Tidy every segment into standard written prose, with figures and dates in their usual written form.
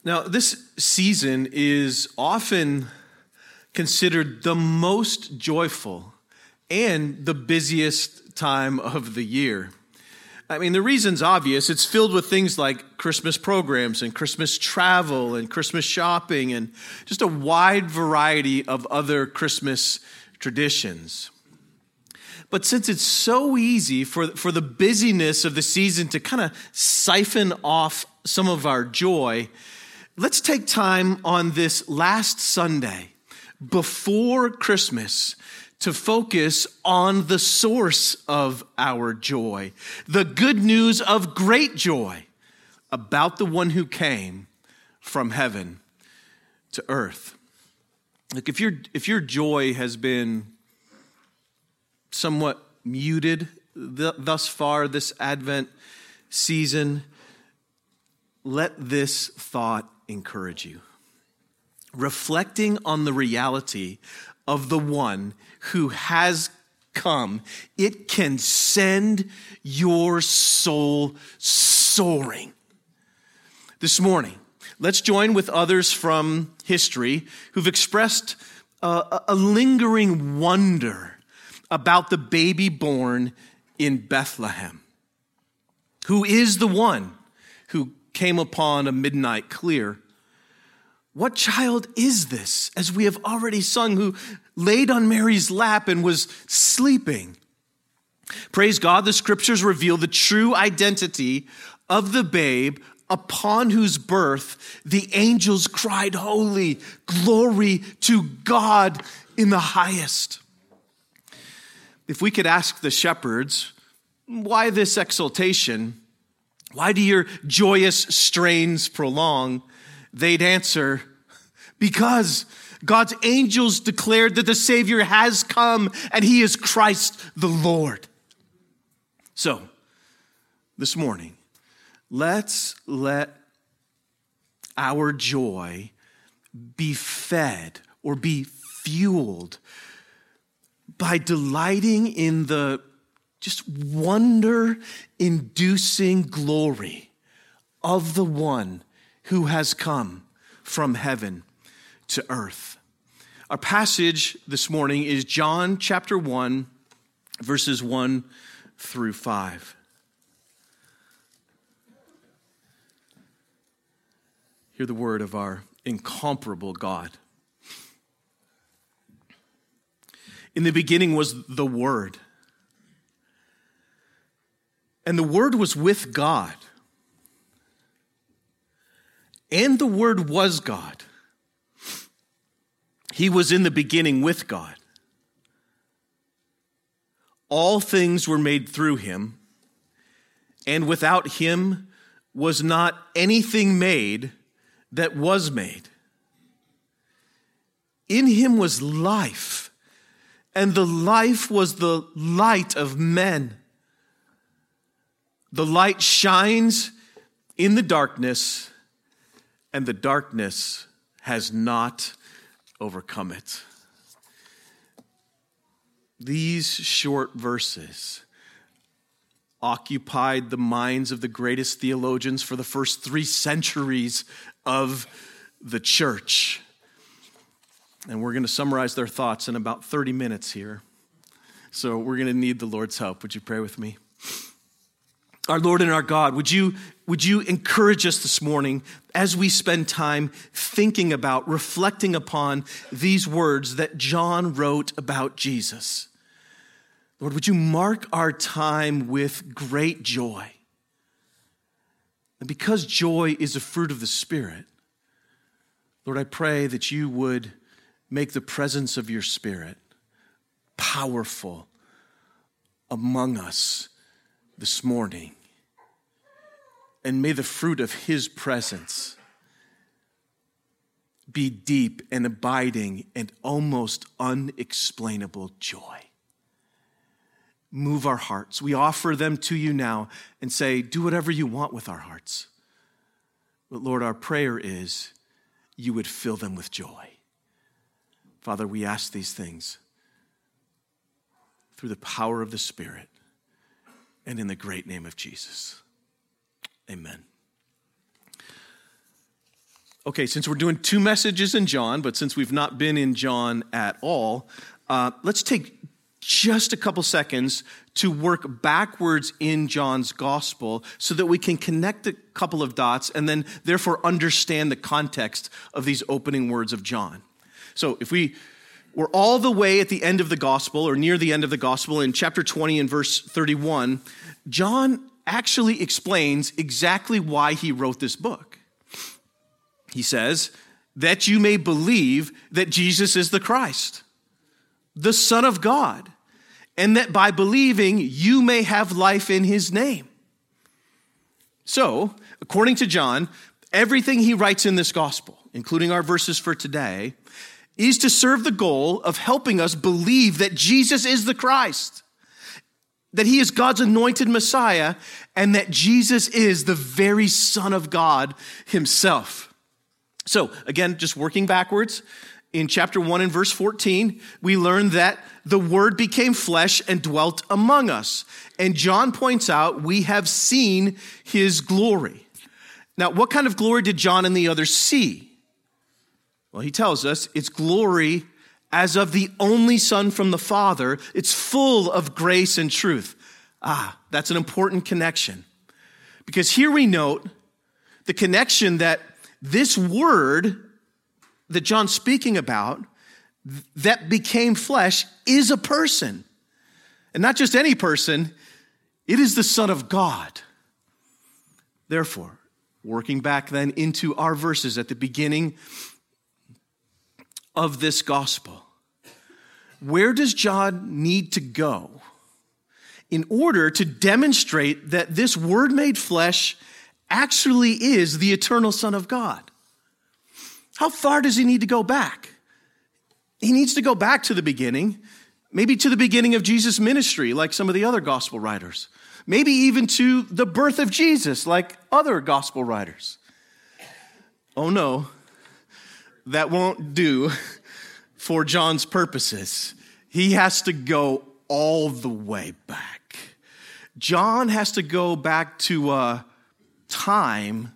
Now, this season is often considered the most joyful and the busiest time of the year. I mean, the reason's obvious. It's filled with things like Christmas programs and Christmas travel and Christmas shopping and just a wide variety of other Christmas traditions. But since it's so easy for the busyness of the season to kind of siphon off some of our joy, let's take time on this last Sunday before Christmas to focus on the source of our joy, the good news of great joy about the one who came from heaven to earth. Look, if your joy has been somewhat muted thus far this Advent season, let this thought encourage you. Reflecting on the reality of the one who has come, it can send your soul soaring. This morning, let's join with others from history who've expressed a lingering wonder about the baby born in Bethlehem. Who is the one who came upon a midnight clear? What child is this, as we have already sung, who laid on Mary's lap and was sleeping? Praise God, the scriptures reveal the true identity of the babe upon whose birth the angels cried, "Holy, glory to God in the highest." If we could ask the shepherds, why this exultation? Why do your joyous strains prolong? They'd answer, because God's angels declared that the Savior has come and he is Christ the Lord. So, this morning, let's let our joy be fed or be fueled by delighting in the just wonder-inducing glory of the one who has come from heaven to earth. Our passage this morning is John chapter 1, verses 1 through 5. Hear the word of our incomparable God. In the beginning was the Word, and the Word was with God. And the Word was God. He was in the beginning with God. All things were made through him, and without him was not anything made that was made. In him was life, and the life was the light of men. The light shines in the darkness, and the darkness has not overcome it. These short verses occupied the minds of the greatest theologians for the first 3 centuries of the church. And we're going to summarize their thoughts in about 30 minutes here. So we're going to need the Lord's help. Would you pray with me? Our Lord and our God, would you encourage us this morning as we spend time thinking about, reflecting upon these words that John wrote about Jesus? Lord, would you mark our time with great joy? And because joy is a fruit of the Spirit, Lord, I pray that you would make the presence of your Spirit powerful among us this morning. And may the fruit of his presence be deep and abiding and almost unexplainable joy. Move our hearts. We offer them to you now and say, do whatever you want with our hearts. But Lord, our prayer is you would fill them with joy. Father, we ask these things through the power of the Spirit and in the great name of Jesus. Amen. Okay, since we're doing 2 messages in John, but since we've not been in John at all, let's take just a couple seconds to work backwards in John's gospel so that we can connect a couple of dots and then therefore understand the context of these opening words of John. So if we're all the way at the end of the gospel or near the end of the gospel in chapter 20 and verse 31, John actually explains exactly why he wrote this book. He says, that you may believe that Jesus is the Christ, the Son of God, and that by believing you may have life in his name. So, according to John, everything he writes in this gospel, including our verses for today, is to serve the goal of helping us believe that Jesus is the Christ, that he is God's anointed Messiah, and that Jesus is the very Son of God himself. So, again, just working backwards, in chapter 1 and verse 14, we learn that the Word became flesh and dwelt among us. And John points out we have seen his glory. Now, what kind of glory did John and the others see? Well, he tells us it's glory as of the only Son from the Father. It's full of grace and truth. That's an important connection. Because here we note the connection that this Word that John's speaking about that became flesh is a person. And not just any person, it is the Son of God. Therefore, working back then into our verses at the beginning of this gospel, where does John need to go in order to demonstrate that this Word made flesh actually is the eternal Son of God? How far does he need to go back? He needs to go back to the beginning, maybe to the beginning of Jesus' ministry, like some of the other gospel writers. Maybe even to the birth of Jesus, like other gospel writers. Oh no, that won't do for John's purposes. He has to go all the way back. John has to go back to a time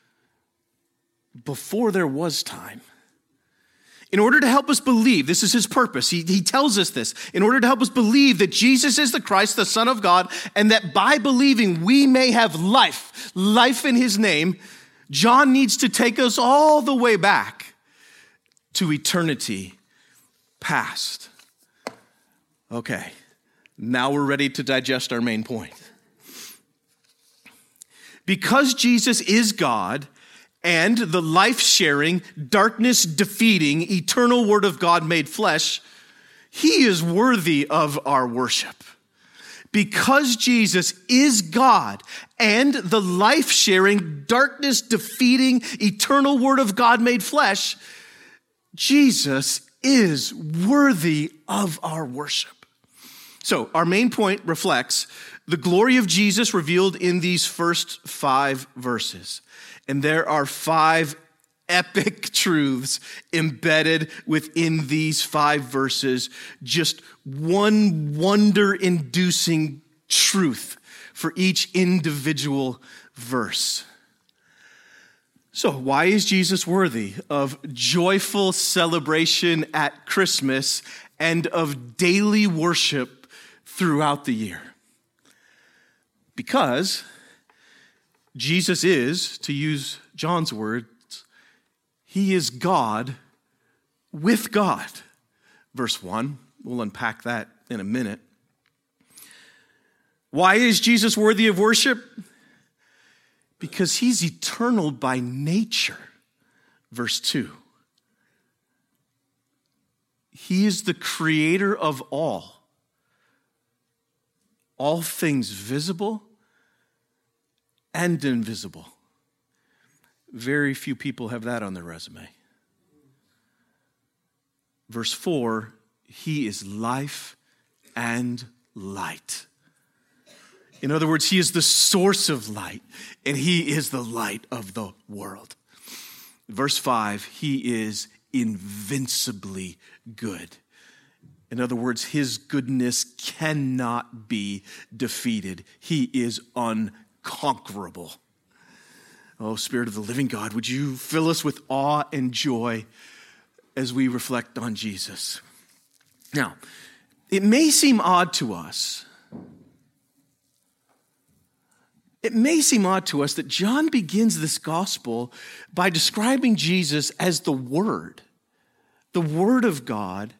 before there was time. In order to help us believe, this is his purpose. He tells us this. In order to help us believe that Jesus is the Christ, the Son of God, and that by believing we may have life in his name, John needs to take us all the way back to eternity past. Okay, now we're ready to digest our main point. Because Jesus is God and the life-sharing, darkness-defeating, eternal Word of God made flesh, he is worthy of our worship. Because Jesus is God and the life-sharing, darkness-defeating, eternal Word of God made flesh, Jesus is worthy of our worship. So our main point reflects the glory of Jesus revealed in these first 5 verses. And there are 5 epic truths embedded within these 5 verses. Just one wonder-inducing truth for each individual verse. So why is Jesus worthy of joyful celebration at Christmas and of daily worship throughout the year? Because Jesus is, to use John's words, he is God with God. Verse 1, we'll unpack that in a minute. Why is Jesus worthy of worship? Because he's eternal by nature. Verse 2. He is the creator of all things visible and invisible. Very few people have that on their resume. Verse 4, he is life and light. In other words, he is the source of light, and he is the light of the world. Verse 5, he is invincibly good. In other words, his goodness cannot be defeated. He is unconquerable. Oh, Spirit of the living God, would you fill us with awe and joy as we reflect on Jesus? Now, it may seem odd to us. It may seem odd to us that John begins this gospel by describing Jesus as the Word of God.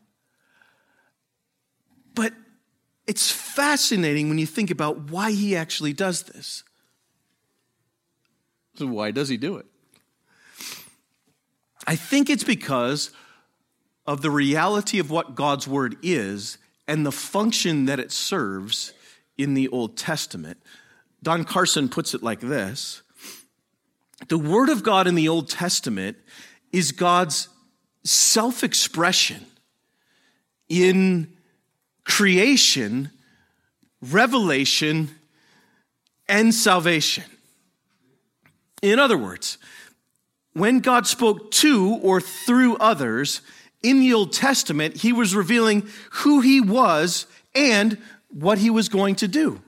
But it's fascinating when you think about why he actually does this. So why does he do it? I think it's because of the reality of what God's Word is and the function that it serves in the Old Testament. Don Carson puts it like this: the Word of God in the Old Testament is God's self-expression in creation, revelation, and salvation. In other words, when God spoke to or through others in the Old Testament, he was revealing who he was and what he was going to do.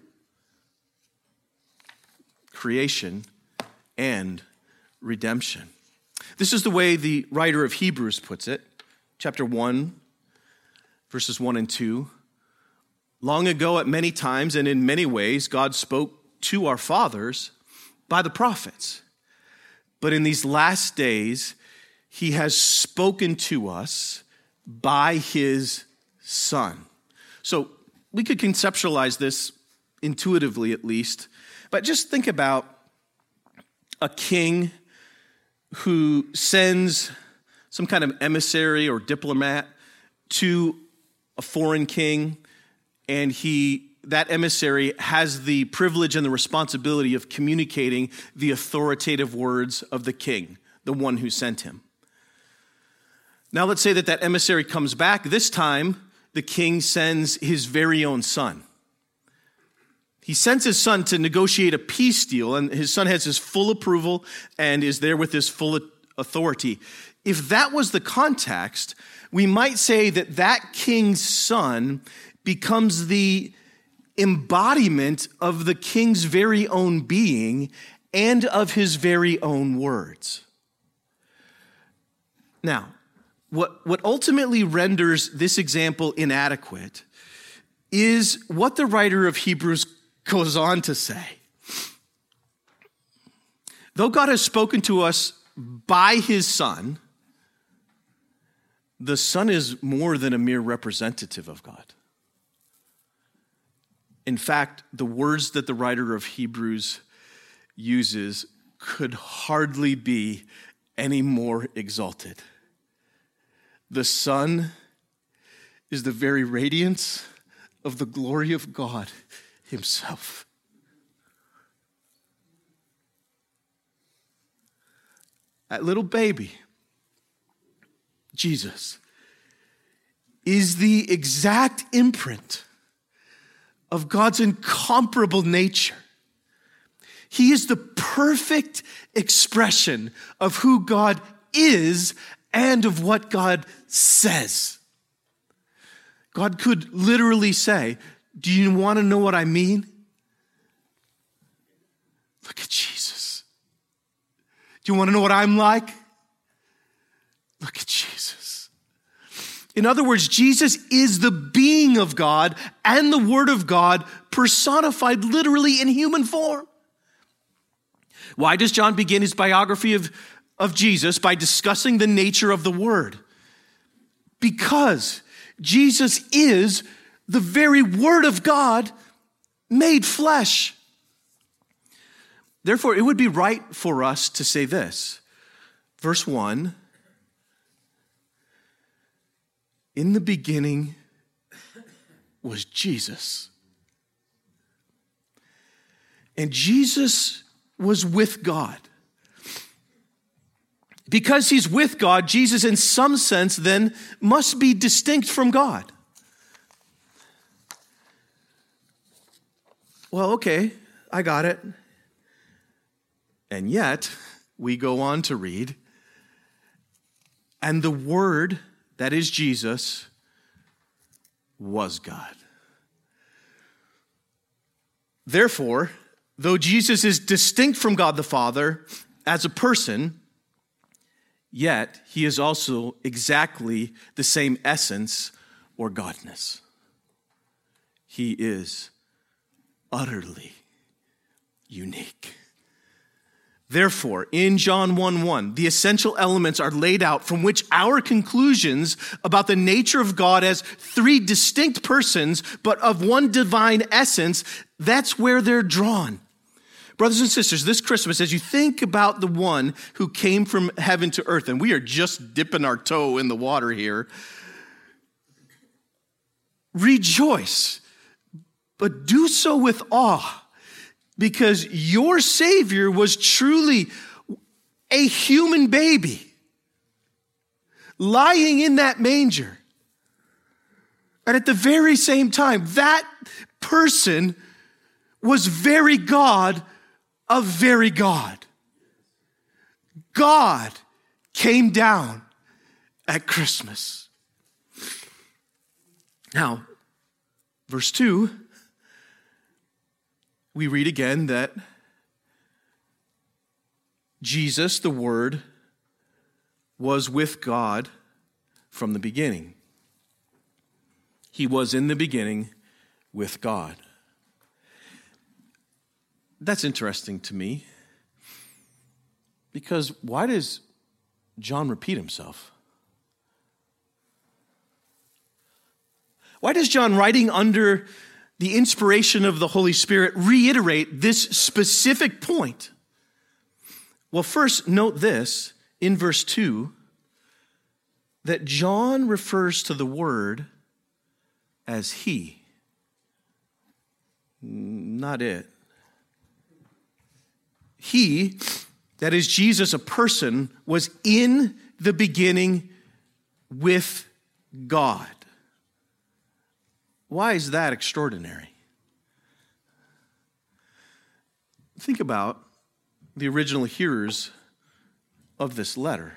Creation and redemption. This is the way the writer of Hebrews puts it. Chapter 1, verses 1 and 2. Long ago, at many times and in many ways, God spoke to our fathers by the prophets. But in these last days, he has spoken to us by his Son. So we could conceptualize this intuitively at least, but just think about a king who sends some kind of emissary or diplomat to a foreign king, and that emissary has the privilege and the responsibility of communicating the authoritative words of the king, the one who sent him. Now let's say that emissary comes back. This time, the king sends his very own son. He sends his son to negotiate a peace deal, and his son has his full approval and is there with his full authority. If that was the context, we might say that king's son becomes the embodiment of the king's very own being and of his very own words. Now, what ultimately renders this example inadequate is what the writer of Hebrews goes on to say. Though God has spoken to us by his Son, the Son is more than a mere representative of God. In fact, the words that the writer of Hebrews uses could hardly be any more exalted. The Son is the very radiance of the glory of God himself. That little baby, Jesus, is the exact imprint of God's incomparable nature. He is the perfect expression of who God is and of what God says. God could literally say, do you want to know what I mean? Look at Jesus. Do you want to know what I'm like? Look at Jesus. In other words, Jesus is the being of God and the Word of God personified literally in human form. Why does John begin his biography of Jesus by discussing the nature of the Word? Because Jesus is the very Word of God made flesh. Therefore, it would be right for us to say this. Verse 1, in the beginning was Jesus. And Jesus was with God. Because he's with God, Jesus in some sense then must be distinct from God. Well, okay, I got it. And yet, we go on to read, and the Word, that is Jesus, was God. Therefore, though Jesus is distinct from God the Father, as a person, yet he is also exactly the same essence or godness. He is utterly unique. Therefore, in John 1:1, the essential elements are laid out from which our conclusions about the nature of God as three distinct persons, but of one divine essence, that's where they're drawn. Brothers and sisters, this Christmas, as you think about the one who came from heaven to earth, and we are just dipping our toe in the water here, rejoice, but do so with awe. Because your Savior was truly a human baby lying in that manger. And at the very same time, that person was very God of very God. God came down at Christmas. Now, verse 2, we read again that Jesus, the Word, was with God from the beginning. He was in the beginning with God. That's interesting to me, because why does John repeat himself? Why does John, writing under the inspiration of the Holy Spirit, reiterate this specific point? Well, first, note this in verse 2, that John refers to the Word as He, not it. He, that is Jesus, a person, was in the beginning with God. Why is that extraordinary? Think about the original hearers of this letter.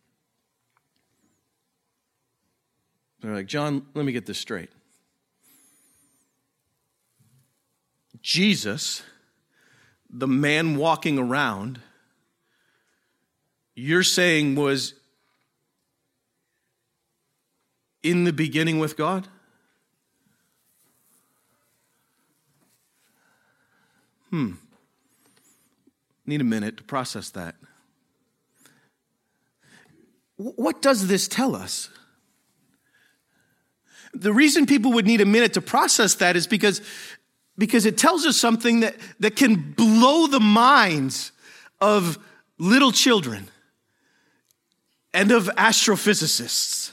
They're like, John, let me get this straight. Jesus, the man walking around, you're saying was in the beginning with God? Need a minute to process that. What does this tell us? The reason people would need a minute to process that is because it tells us something that can blow the minds of little children and of astrophysicists.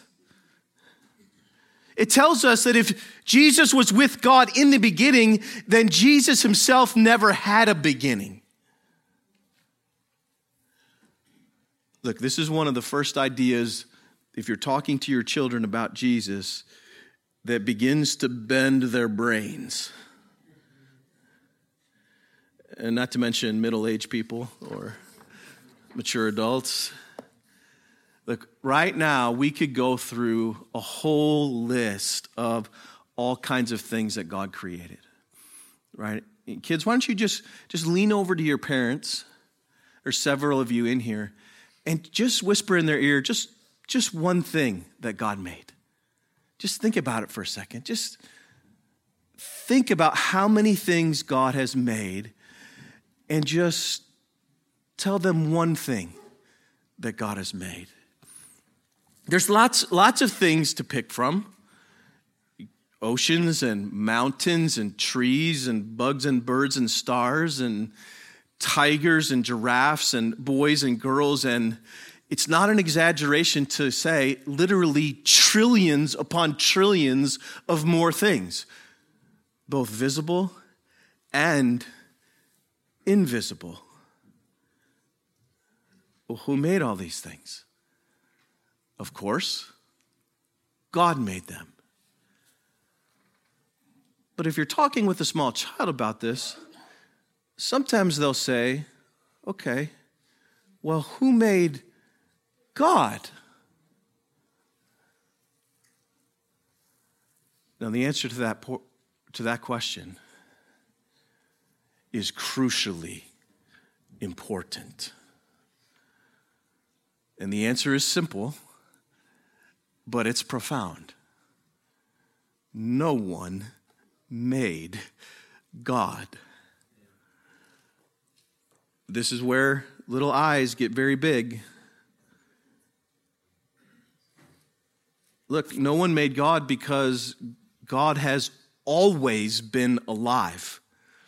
It tells us that if Jesus was with God in the beginning, then Jesus himself never had a beginning. Look, this is one of the first ideas, if you're talking to your children about Jesus, that begins to bend their brains. And not to mention middle-aged people or mature adults. Look, right now, we could go through a whole list of all kinds of things that God created, right? Kids, why don't you just lean over to your parents, or several of you in here, and just whisper in their ear just one thing that God made. Just think about it for a second. Just think about how many things God has made, and just tell them one thing that God has made. There's lots of things to pick from. Oceans and mountains and trees and bugs and birds and stars and tigers and giraffes and boys and girls. And it's not an exaggeration to say literally trillions upon trillions of more things, both visible and invisible. Well, who made all these things? Of course, God made them. But if you're talking with a small child about this, sometimes they'll say, okay, well, who made God? Now, the answer to that question is crucially important. And the answer is simple, but it's profound. No one made God. This is where little eyes get very big. Look, no one made God because God has always been alive.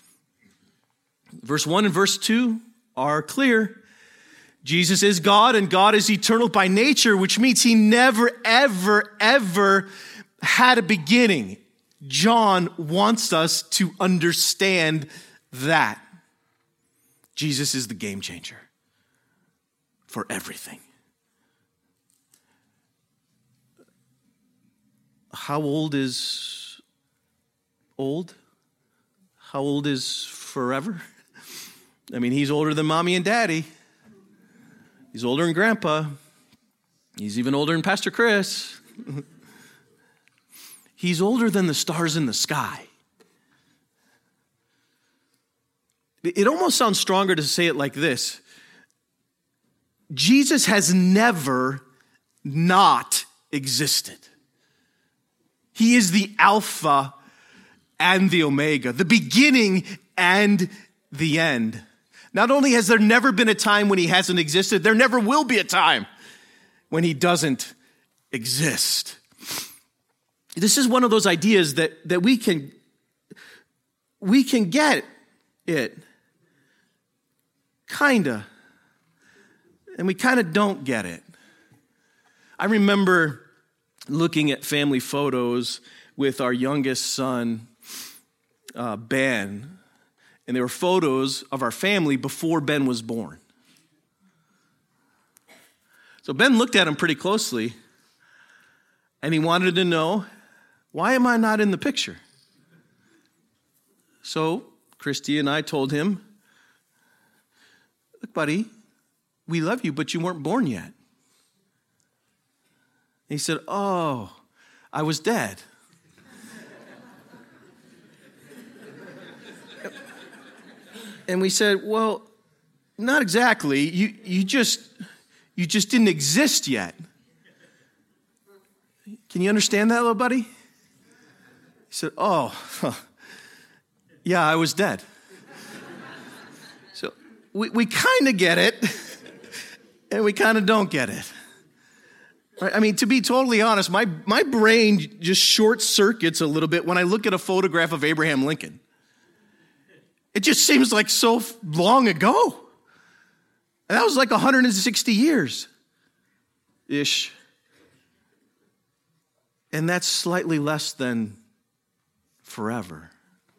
Verse 1 and verse 2 are clear. Jesus is God, and God is eternal by nature, which means he never, ever, ever had a beginning. John wants us to understand that. Jesus is the game changer for everything. How old is old? How old is forever? I mean, he's older than mommy and daddy. He's older than grandpa. He's even older than Pastor Chris. He's older than the stars in the sky. It almost sounds stronger to say it like this. Jesus has never not existed. He is the Alpha and the Omega, the beginning and the end. Not only has there never been a time when he hasn't existed, there never will be a time when he doesn't exist. This is one of those ideas that we can get it, kinda, and we kind of don't get it. I remember looking at family photos with our youngest son, Ben, and they were photos of our family before Ben was born. So Ben looked at them pretty closely, and he wanted to know, why am I not in the picture? So Christy and I told him, look, buddy, we love you, but you weren't born yet. He said, oh, I was dead. And we said, well, not exactly. You just didn't exist yet. Can you understand that, little buddy? He said, oh, yeah, I was dead. So we kind of get it, and we kind of don't get it. Right? I mean, to be totally honest, my brain just short circuits a little bit when I look at a photograph of Abraham Lincoln. It just seems like so long ago. And that was like 160 years-ish. And that's slightly less than forever.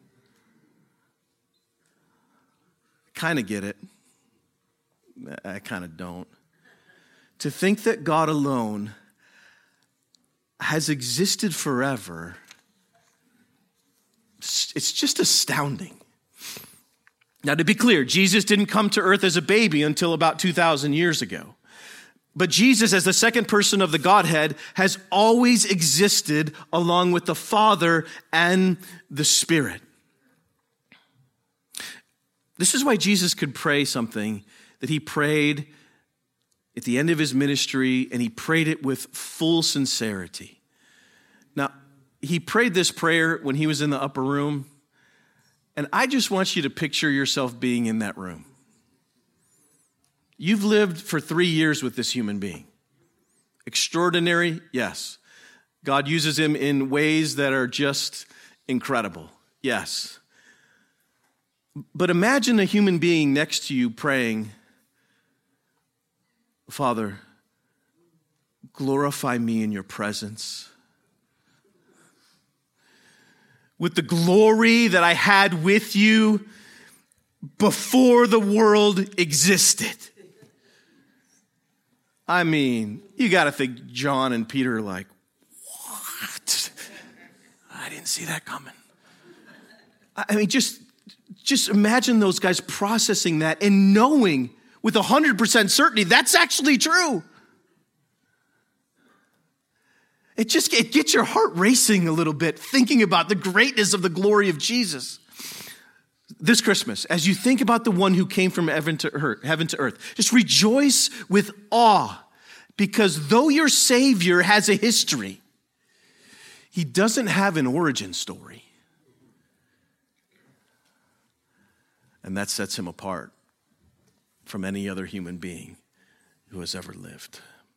I kind of get it. I kind of don't. To think that God alone has existed forever, it's just astounding. Now, to be clear, Jesus didn't come to earth as a baby until about 2,000 years ago. But Jesus, as the second person of the Godhead, has always existed along with the Father and the Spirit. This is why Jesus could pray something that he prayed at the end of his ministry, and he prayed it with full sincerity. Now, he prayed this prayer when he was in the upper room, and I just want you to picture yourself being in that room. You've lived for 3 years with this human being. Extraordinary, yes. God uses him in ways that are just incredible, yes. But imagine a human being next to you praying, Father, glorify me in your presence. With the glory that I had with you before the world existed. I mean, you got to think John and Peter are like, what? I didn't see that coming. I mean, just imagine those guys processing that and knowing with 100% certainty that's actually true. It gets your heart racing a little bit thinking about the greatness of the glory of Jesus. This Christmas, as you think about the one who came from heaven to earth, just rejoice with awe Because though your Savior has a history, he doesn't have an origin story. And that sets him apart from any other human being who has ever lived.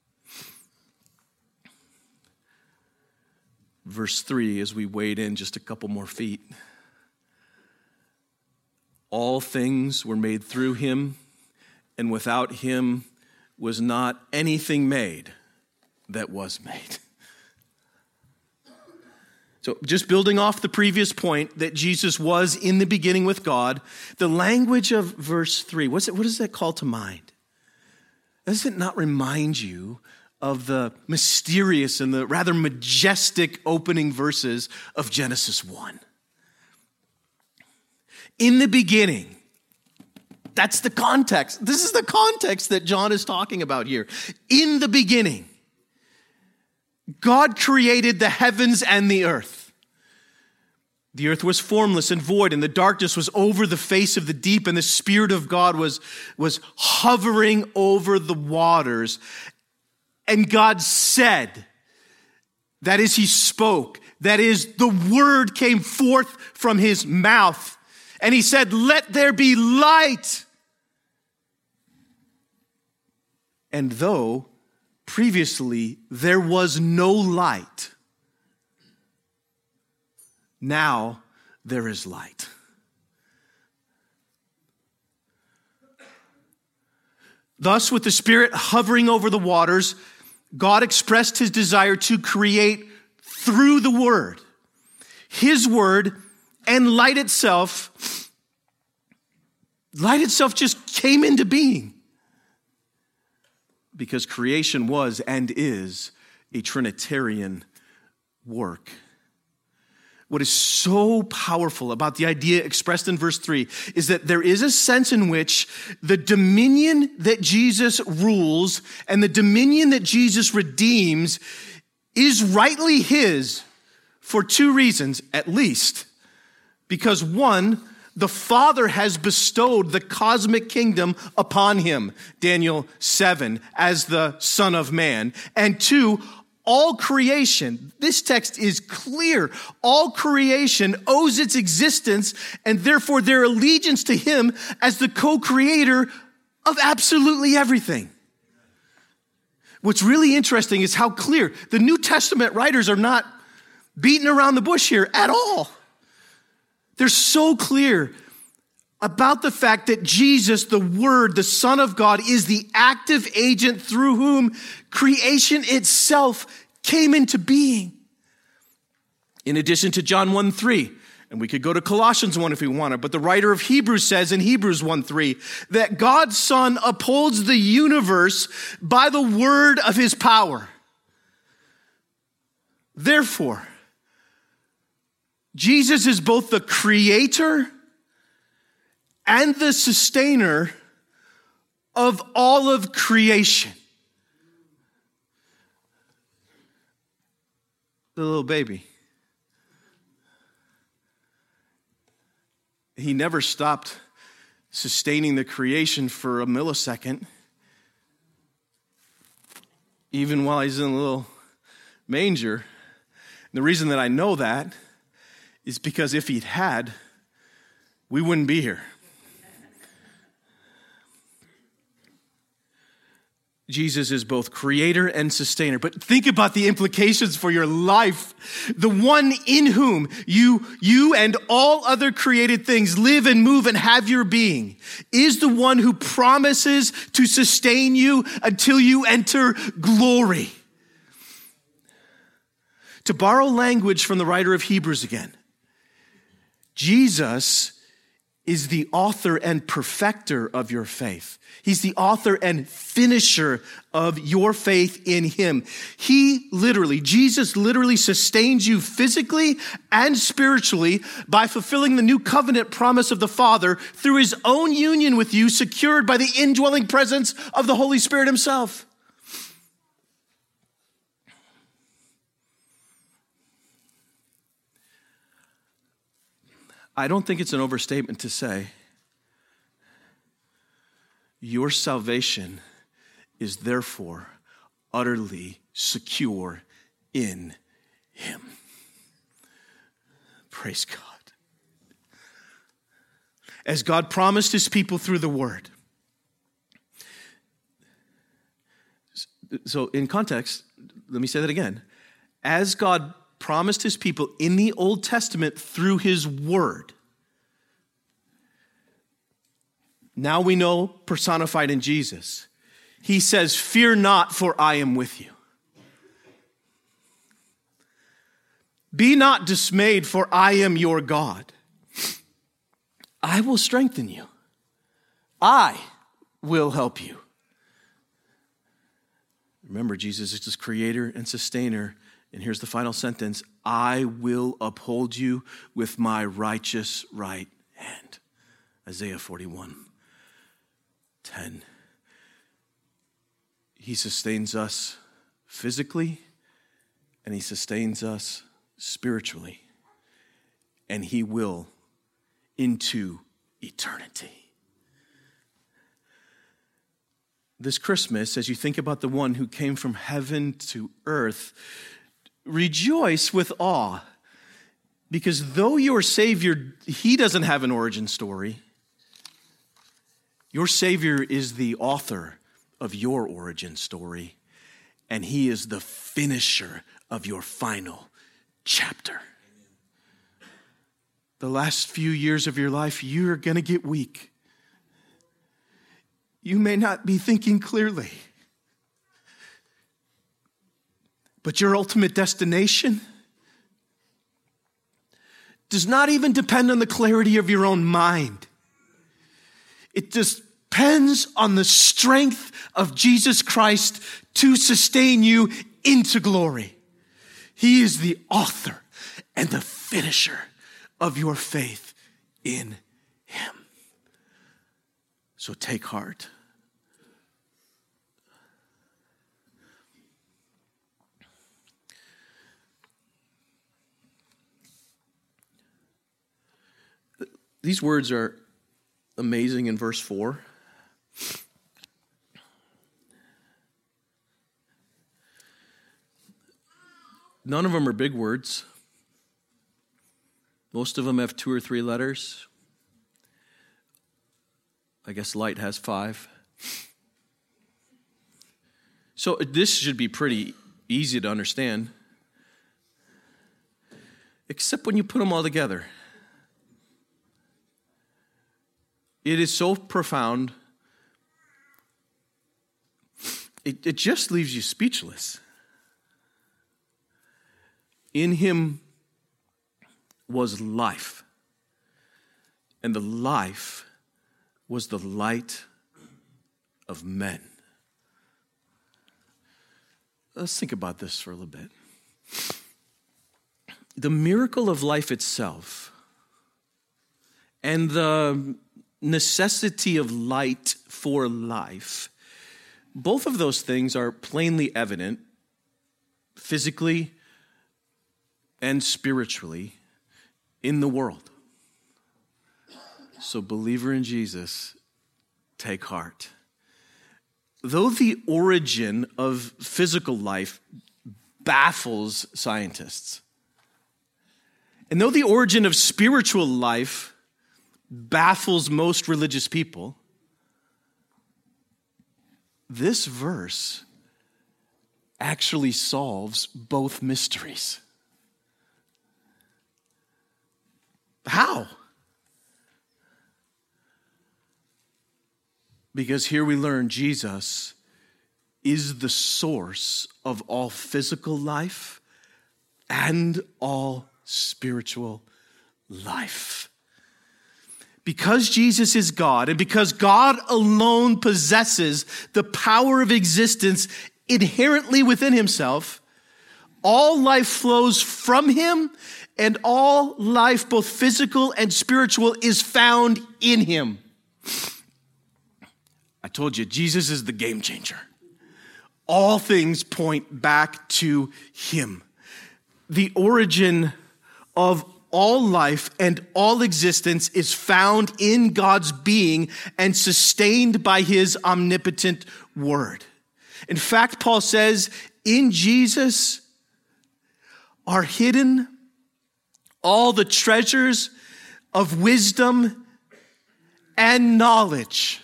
Verse 3, as we wade in just a couple more feet. All things were made through him, and without him was not anything made that was made. So just building off the previous point that Jesus was in the beginning with God, the language of verse 3, what does that call to mind? Does it not remind you of the mysterious and the rather majestic opening verses of Genesis 1? In the beginning, that's the context. This is the context that John is talking about here. In the beginning, God created the heavens and the earth. The earth was formless and void, and the darkness was over the face of the deep, and the Spirit of God was hovering over the waters. And God said, that is, he spoke, that is, the word came forth from his mouth. And he said, let there be light. And though previously there was no light, now there is light. Thus, with the Spirit hovering over the waters, God expressed his desire to create through the Word. His Word and light itself just came into being. Because creation was and is a Trinitarian work. What is so powerful about the idea expressed in verse 3 is that there is a sense in which the dominion that Jesus rules and the dominion that Jesus redeems is rightly his for two reasons, at least. Because one, the Father has bestowed the cosmic kingdom upon him, Daniel 7, as the Son of Man. And two, all creation, this text is clear, all creation owes its existence and therefore their allegiance to him as the co-creator of absolutely everything. What's really interesting is how clear the New Testament writers are not beating around the bush here at all. They're so clear about the fact that Jesus, the Word, the Son of God, is the active agent through whom creation itself came into being. In addition to John 1:3, and we could go to Colossians 1 if we wanted, but the writer of Hebrews says in Hebrews 1:3 that God's Son upholds the universe by the word of his power. Therefore, Jesus is both the creator and the sustainer of all of creation. The little baby. He never stopped sustaining the creation for a millisecond, even while he's in a little manger. And the reason that I know that is because if he'd had, we wouldn't be here. Jesus is both creator and sustainer. But think about the implications for your life. The one in whom you and all other created things live and move and have your being is the one who promises to sustain you until you enter glory. To borrow language from the writer of Hebrews again, Jesus is the author and perfecter of your faith. He's the author and finisher of your faith in him. Jesus literally sustains you physically and spiritually by fulfilling the new covenant promise of the Father through his own union with you, secured by the indwelling presence of the Holy Spirit himself. I don't think it's an overstatement to say your salvation is therefore utterly secure in him. Praise God. As God promised his people through the word. So in context, let me say that again. As God promised his people in the Old Testament through his word, now we know personified in Jesus. He says, "Fear not, for I am with you. Be not dismayed, for I am your God. I will strengthen you. I will help you." Remember, Jesus is his creator and sustainer. And here's the final sentence: "I will uphold you with my righteous right hand." Isaiah 41:10. He sustains us physically, and he sustains us spiritually. And he will into eternity. This Christmas, as you think about the one who came from heaven to earth, rejoice with awe, because though your Savior, he doesn't have an origin story, your Savior is the author of your origin story, and he is the finisher of your final chapter. The last few years of your life, you're going to get weak. You may not be thinking clearly. But your ultimate destination does not even depend on the clarity of your own mind. It just depends on the strength of Jesus Christ to sustain you into glory. He is the author and the finisher of your faith in him. So take heart. These words are amazing in verse 4. None of them are big words. Most of them have 2 or 3 letters. I guess light has 5. So this should be pretty easy to understand, except when you put them all together. It is so profound, it just leaves you speechless. In him was life, and the life was the light of men. Let's think about this for a little bit. The miracle of life itself and the necessity of light for life, both of those things are plainly evident physically and spiritually in the world. So, believer in Jesus, take heart. Though the origin of physical life baffles scientists, and though the origin of spiritual life baffles most religious people, this verse actually solves both mysteries. How? Because here we learn Jesus is the source of all physical life and all spiritual life. Because Jesus is God, and because God alone possesses the power of existence inherently within himself, all life flows from him, and all life, both physical and spiritual, is found in him. I told you, Jesus is the game changer. All things point back to him. The origin of all life and all existence is found in God's being and sustained by his omnipotent word. In fact, Paul says, in Jesus are hidden all the treasures of wisdom and knowledge.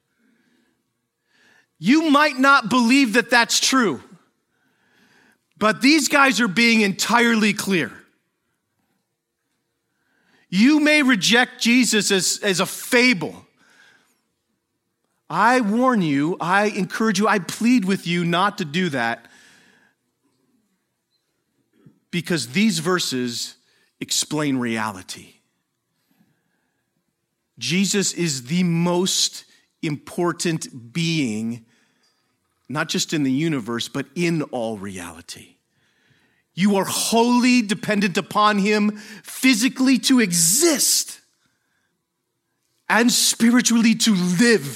You might not believe that that's true, but these guys are being entirely clear. You may reject Jesus as a fable. I warn you, I encourage you, I plead with you not to do that, because these verses explain reality. Jesus is the most important being, not just in the universe, but in all reality. You are wholly dependent upon him physically to exist and spiritually to live.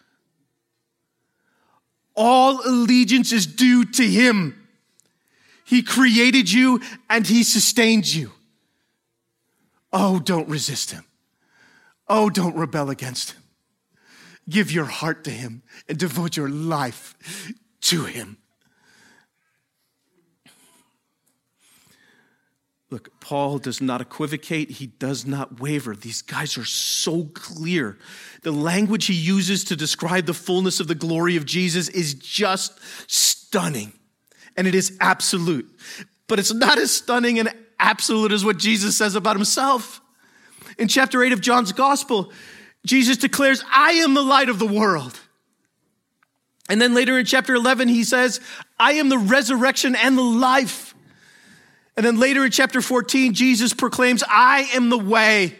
All allegiance is due to him. He created you and he sustains you. Oh, don't resist him. Oh, don't rebel against him. Give your heart to him and devote your life to him. Look, Paul does not equivocate. He does not waver. These guys are so clear. The language he uses to describe the fullness of the glory of Jesus is just stunning. And it is absolute. But it's not as stunning and absolute as what Jesus says about himself. In chapter 8 of John's gospel, Jesus declares, I am the light of the world. And then later in chapter 11, he says, I am the resurrection and the life. And then later in chapter 14, Jesus proclaims, I am the way.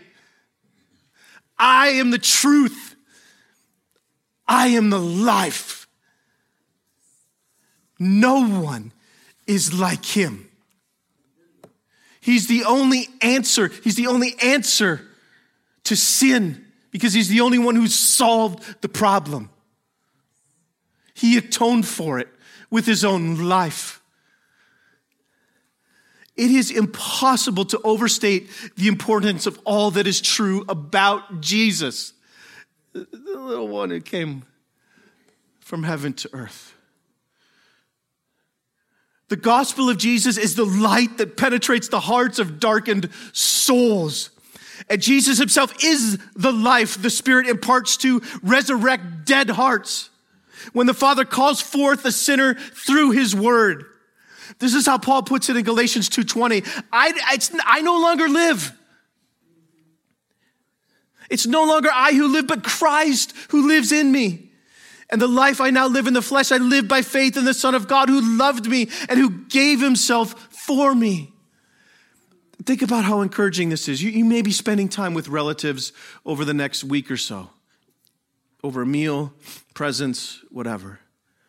I am the truth. I am the life. No one is like him. He's the only answer. He's the only answer to sin because he's the only one who solved the problem. He atoned for it with his own life. It is impossible to overstate the importance of all that is true about Jesus, the little one who came from heaven to earth. The gospel of Jesus is the light that penetrates the hearts of darkened souls. And Jesus himself is the life the Spirit imparts to resurrect dead hearts when the Father calls forth the sinner through his word. This is how Paul puts it in Galatians 2:20. I no longer live. It's no longer I who live, but Christ who lives in me. And the life I now live in the flesh, I live by faith in the Son of God who loved me and who gave himself for me. Think about how encouraging this is. You may be spending time with relatives over the next week or so, over a meal, presents, whatever.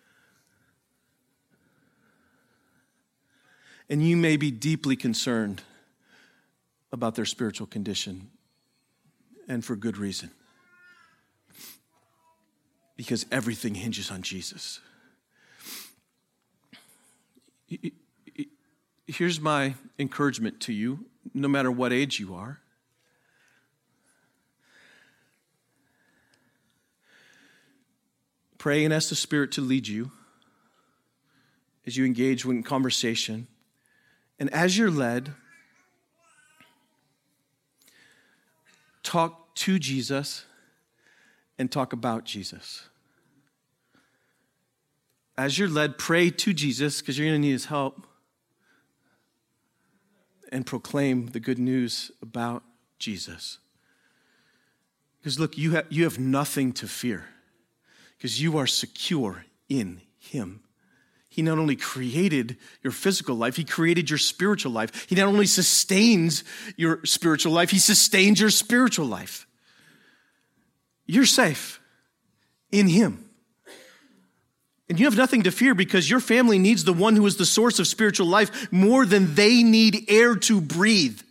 And you may be deeply concerned about their spiritual condition, and for good reason. Because everything hinges on Jesus. Here's my encouragement to you, no matter what age you are. Pray and ask the Spirit to lead you as you engage in conversation. And as you're led, talk to Jesus and talk about Jesus. As you're led, pray to Jesus because you're going to need his help and proclaim the good news about Jesus. Because look, you have nothing to fear because you are secure in him. He not only created your physical life, he created your spiritual life. He not only sustains your spiritual life, he sustains your spiritual life. You're safe in him. And you have nothing to fear because your family needs the one who is the source of spiritual life more than they need air to breathe.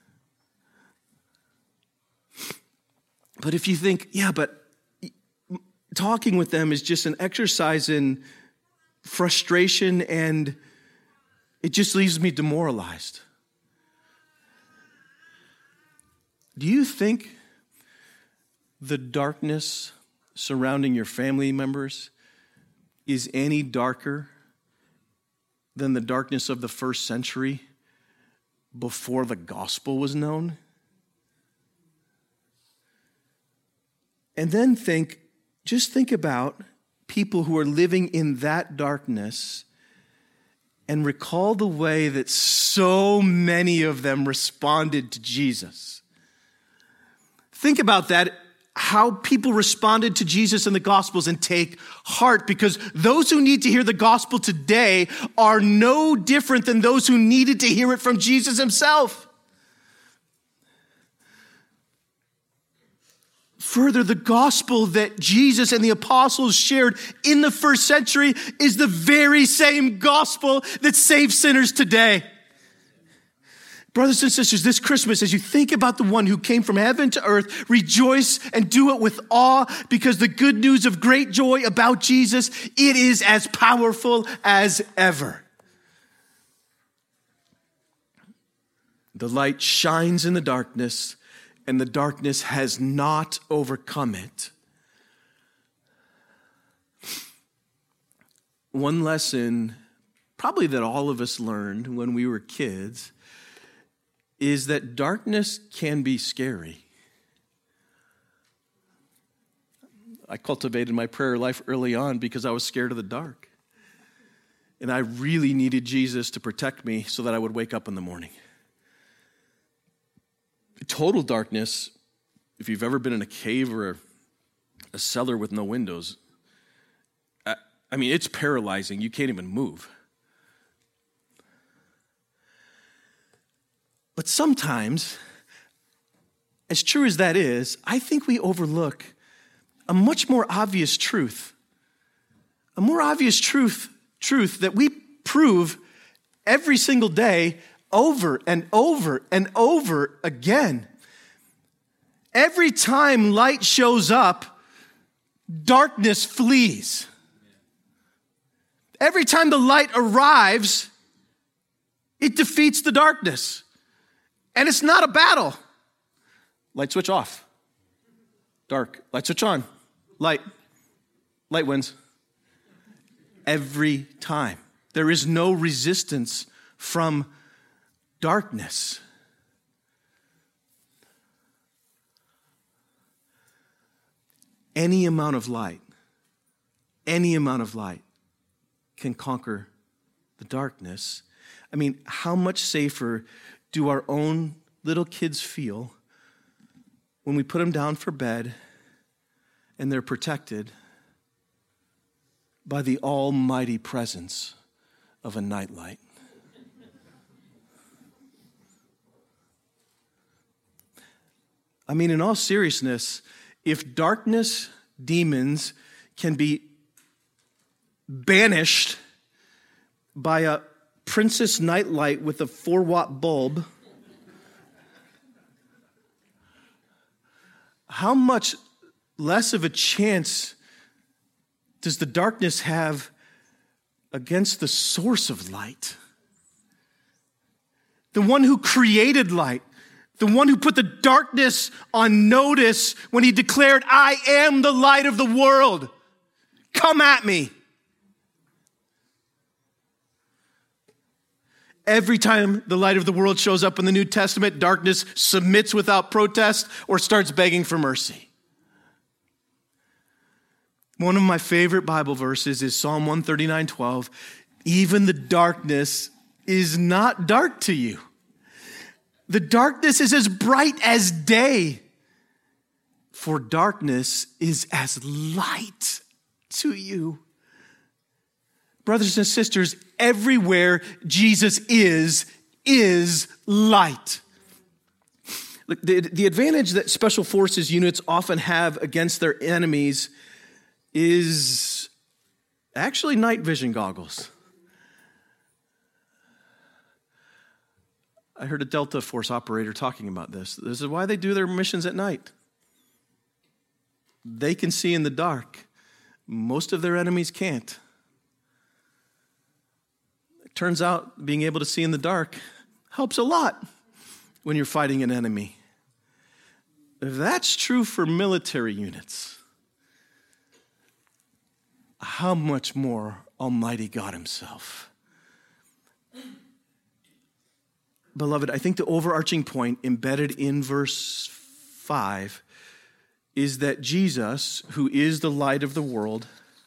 But if you think, yeah, but talking with them is just an exercise in frustration and it just leaves me demoralized. Do you think the darkness surrounding your family members is any darker than the darkness of the first century before the gospel was known? And then just think about people who are living in that darkness and recall the way that so many of them responded to Jesus. Think about that, how people responded to Jesus in the Gospels, and take heart, because those who need to hear the gospel today are no different than those who needed to hear it from Jesus himself. Further, the gospel that Jesus and the apostles shared in the first century is the very same gospel that saves sinners today. Brothers and sisters, this Christmas, as you think about the one who came from heaven to earth, rejoice and do it with awe, because the good news of great joy about Jesus, it is as powerful as ever. The light shines in the darkness, and the darkness has not overcome it. One lesson, probably that all of us learned when we were kids, is that darkness can be scary. I cultivated my prayer life early on because I was scared of the dark. And I really needed Jesus to protect me so that I would wake up in the morning. Total darkness, if you've ever been in a cave or a cellar with no windows, it's paralyzing. You can't even move. But sometimes, as true as that is, I think we overlook a much more obvious truth. A more obvious truth that we prove every single day, over and over and over again. Every time light shows up, darkness flees. Every time the light arrives, it defeats the darkness. And it's not a battle. Light switch off. Dark. Light switch on. Light. Light wins. Every time. There is no resistance from darkness. Any amount of light can conquer the darkness. How much safer do our own little kids feel when we put them down for bed and they're protected by the almighty presence of a nightlight? In all seriousness, if darkness demons can be banished by a Princess nightlight with a 4-watt bulb, how much less of a chance does the darkness have against the source of light? The one who created light, the one who put the darkness on notice when he declared, "I am the light of the world. Come at me." Every time the light of the world shows up in the New Testament, darkness submits without protest or starts begging for mercy. One of my favorite Bible verses is Psalm 139:12. Even the darkness is not dark to you. The darkness is as bright as day, for darkness is as light to you. Brothers and sisters, everywhere Jesus is light. Look, the advantage that special forces units often have against their enemies is actually night vision goggles. I heard a Delta Force operator talking about this. This is why they do their missions at night. They can see in the dark. Most of their enemies can't. Turns out being able to see in the dark helps a lot when you're fighting an enemy. If that's true for military units, how much more Almighty God himself? Beloved, I think the overarching point embedded in verse 5 is that Jesus, who is the light of the world,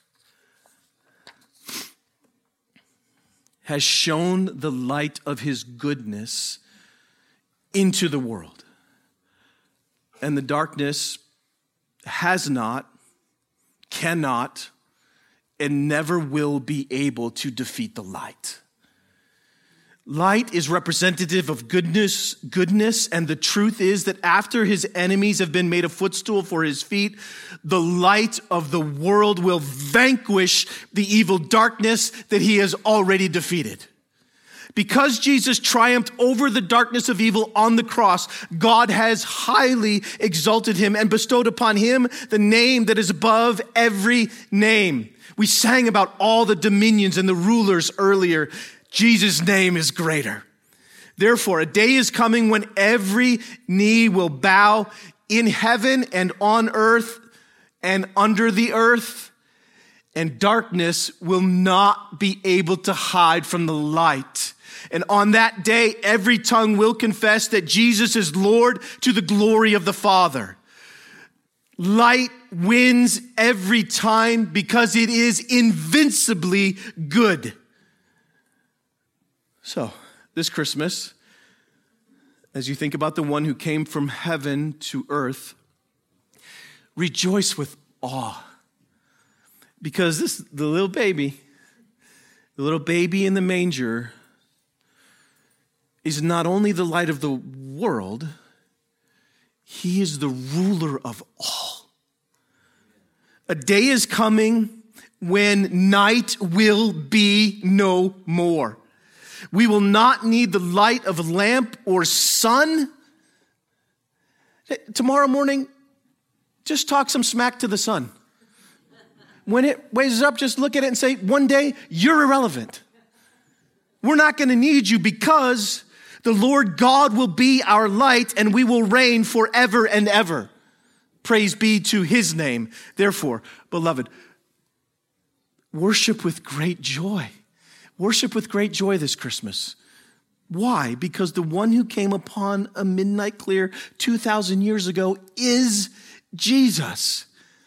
has shown the light of his goodness into the world. And the darkness has not, cannot, and never will be able to defeat the light. Light is representative of goodness, and the truth is that after his enemies have been made a footstool for his feet, the light of the world will vanquish the evil darkness that he has already defeated. Because Jesus triumphed over the darkness of evil on the cross, God has highly exalted him and bestowed upon him the name that is above every name. We sang about all the dominions and the rulers earlier. Jesus' name is greater. Therefore, a day is coming when every knee will bow in heaven and on earth and under the earth, and darkness will not be able to hide from the light. And on that day, every tongue will confess that Jesus is Lord to the glory of the Father. Light wins every time because it is invincibly good. So, this Christmas, as you think about the one who came from heaven to earth, rejoice with awe. Because the little baby in the manger is not only the light of the world, he is the ruler of all. A day is coming when night will be no more. We will not need the light of a lamp or sun. Tomorrow morning, just talk some smack to the sun. When it raises up, just look at it and say, one day, you're irrelevant. We're not going to need you because the Lord God will be our light and we will reign forever and ever. Praise be to his name. Therefore, beloved, worship with great joy. Worship with great joy this Christmas. Why? Because the one who came upon a midnight clear 2,000 years ago is Jesus.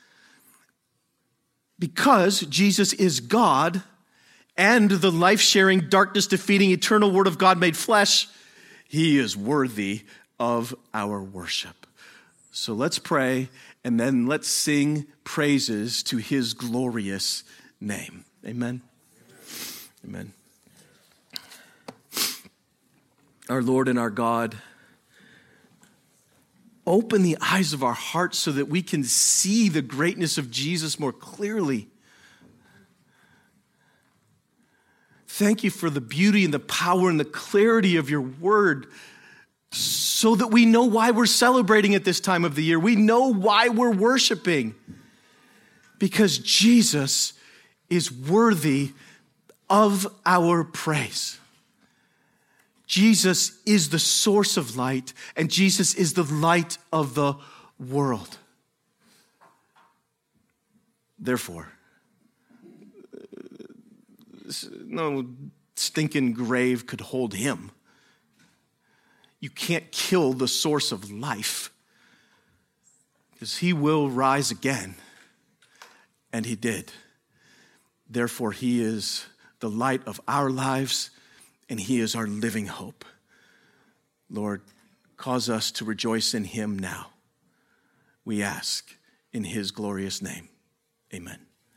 Because Jesus is God and the life-sharing, darkness-defeating, eternal Word of God made flesh, he is worthy of our worship. So let's pray, and then let's sing praises to his glorious name. Amen. Amen. Our Lord and our God, open the eyes of our hearts so that we can see the greatness of Jesus more clearly. Thank you for the beauty and the power and the clarity of your word so that we know why we're celebrating at this time of the year. We know why we're worshiping. Because Jesus is worthy of our praise. Jesus is the source of light, and Jesus is the light of the world. Therefore, no stinking grave could hold him. You can't kill the source of life, because he will rise again, and he did. Therefore, he is the light of our lives, and he is our living hope. Lord, cause us to rejoice in him now. We ask in his glorious name. Amen.